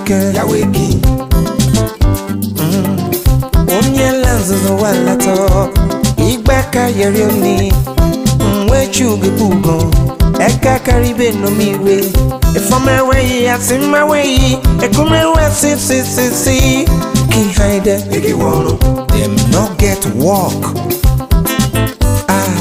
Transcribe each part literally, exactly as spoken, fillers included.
Ike Yaweki Onye lanzo walato Igbaka yerioni Mwechu gebugo Eka karibe no miwe Ifome weyi asima weyi Ekume we si si si si Ki haide Egi wono Them no get walk Ah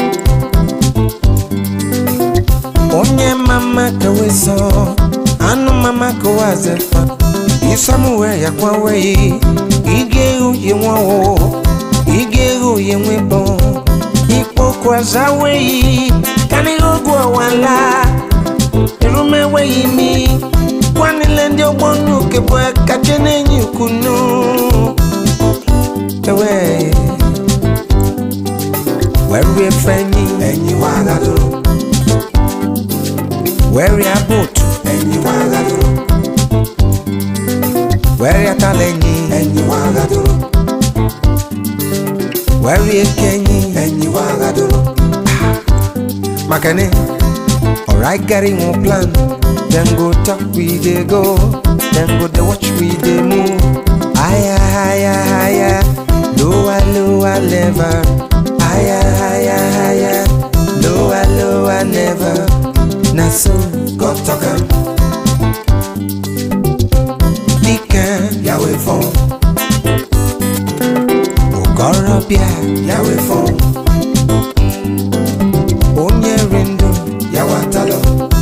Onye mama kaweso Anu mama kawazefa Isamuwe ya kwa weyi Ige uye wawo Ige uye mwebo Ipo kwa zaweyi Kani ogwa wala Irume weyi mi Kwani lendi obonu kebwe Kachene nyukunu Ewe Where fenyi Enyi wagadoro Where abotu Enyi wagadoro Where atalenyi Enyi wagadoro Where kenyi Enyi wagadoro Makane Alright Gary won't plan Then go talk we dey go Then go dey watch we dey move Higher, higher, higher Lower, lower, never Higher, higher, higher Lower, lower, never Na so God talk am Dika Yawe fon Okorobia Yawe fon Onye rindo Yawatalo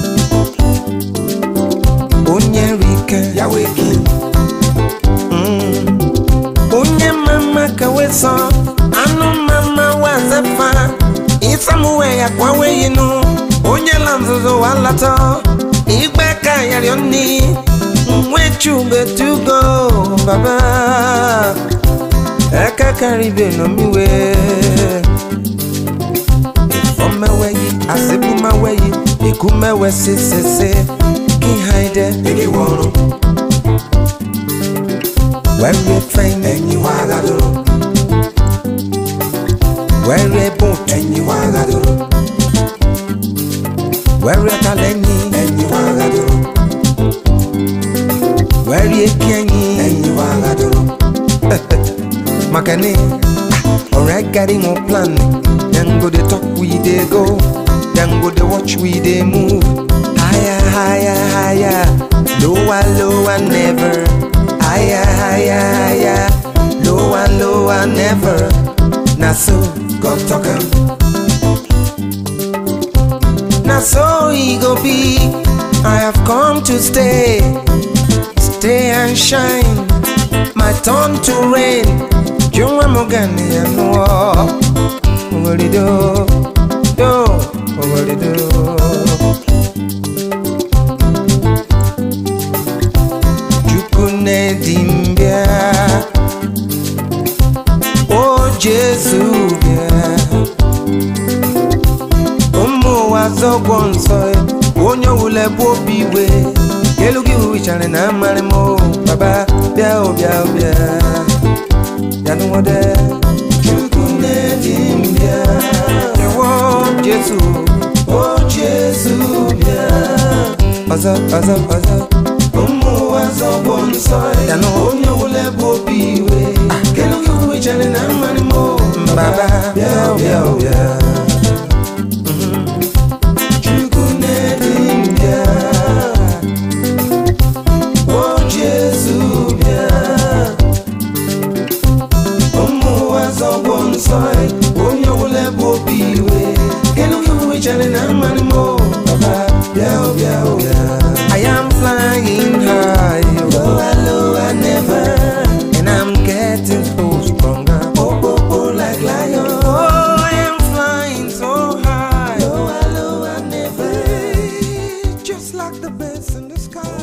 Onye rike Yaweki Mm. Onye mama kaweso Anu mama wazefa Isamuwe ya kwa weyinu Onye lamzuzo walato Igbeka yarioni Mwechu getugo Baba Eka karibe no miwe Ifome weyi Asibuma weyi Ikume we si si si Ki haide Egi wono Where fenyi Enyi wagadoro Where boat Enyi wagadoro Where talenyi Enyi wagadoro Where kenyi Enyi wagadoro Makane Alright Gary won't plan Then go dey talk we dey go Then go dey watch we dey move Higher, higher, higher Lower, lower, never Higher, higher, higher Lower, lower, never Na so God talk am Na so he go be I have come to stay Stay and shine My turn to reign Jungwa mogani ya nuo Owari do Do Owari do Jukune dimbia Oh Jesu bia Omo wazogwo nsoe Onyo ule bobiwe Yelugi uwichane na marimo Baba bia o bia o bia Yanu wode Jukune dimbia Ewo Jesu Oh Jesu bia Ozo, ozo, ozo Omo wazogwo nsoe Yanu onyo ule bobiwe Yelugi uwichane na marimo Baba bia o bia o bia I am flying high, lower, lower, never, and I'm getting so stronger. Oh, oh, oh, like lion. Oh, I am flying so high, lower, lower, never, just like the birds in the sky.